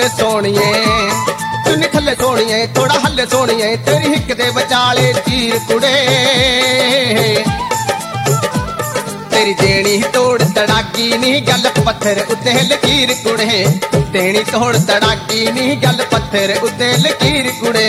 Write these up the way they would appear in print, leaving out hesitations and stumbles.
थल्ले सोनिए चुन्नी थल्ले सोनिए थोड़ा हल्ले सोनिए तेरी हिक दे बचाले चीर कुड़े तेरी देनी तोड़ तड़ाकी नी गल पत्थर उत्ते लकीर कुड़े देनी तोड़ तड़ाकी नी गल पत्थर उत्ते लकीर कुड़े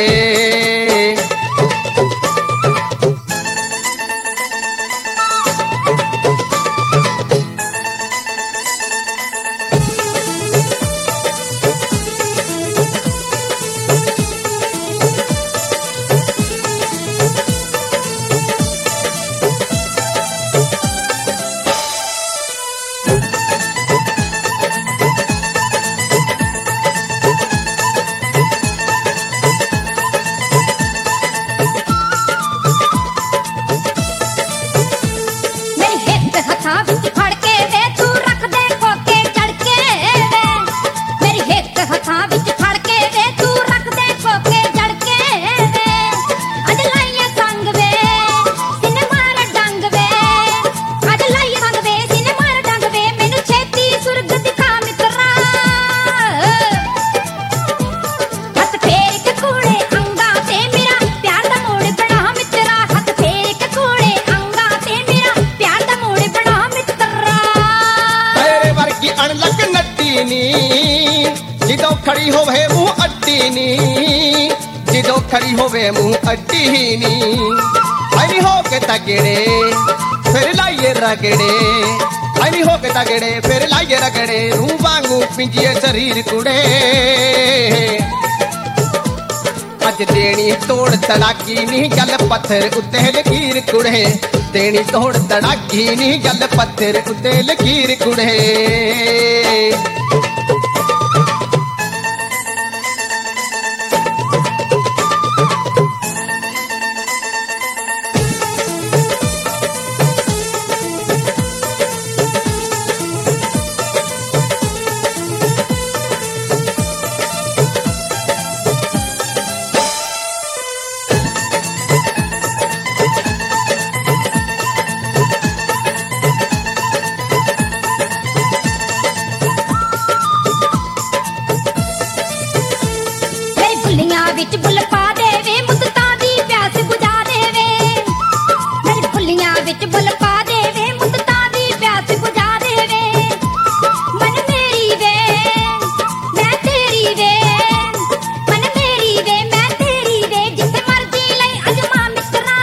जिदो खड़ी होवे मुंह अड्डी नी जिदो खड़ी होवे मुंह अड्डी नी हरी हो के तगड़े फिर लाइए रगड़े हरी हो के तगड़े फिर लाइए रगड़े रू वांगू पिंजिए शरीर कुड़े अज देनी तोड़ तड़ाकी नी गल पत्थर उत्ते लकीर कुड़े देनी तोड़ तड़ाकी नी गल पत्थर उत्ते लकीर कुड़े विच बुल पा देवे मुद्दतां दी प्यास बुझा देवे मेरी फुल्लियां विच बुल पा देवे मुद्दतां दी प्यास बुझा देवे मन मेरी वे मैं तेरी वे मन मेरी वे मैं तेरी वे जिथे मर्जी लई अजमा मित्रा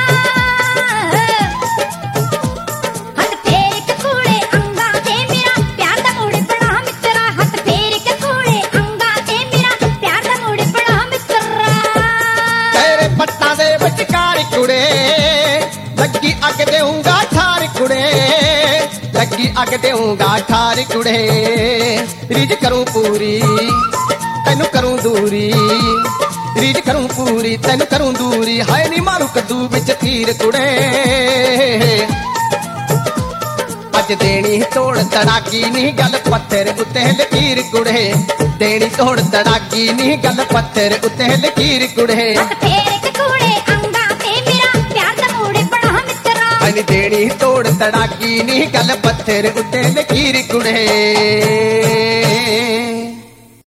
हथ फेर के कूड़े अंगा ते मेरा प्यार दा मूड़ बना मित्रा हथ फेर के कूड़े अंगा ते मेरा प्यार दा मूड़ बना पट्टा दे बचकार कुड़े लगी अग देऊंगा ठार कुड़े लगी अग देऊंगा ठार कुड़े रिज करूं पूरी तेनू करूं दूरी रिज करूं पूरी तेनू करूं दूरी हाय नी मारू कद्दू विच तीर कुड़े अज देनी तोड़ तड़ाकी नी गल पत्थर उत्ते लकीर कुड़े देनी तोड़ तड़ाकी नी गल पत्थर उत्ते लकीर कुड़े देनी तोड़ तड़ाकी नी गल पत्थर उत्ते लकीर कुड़े।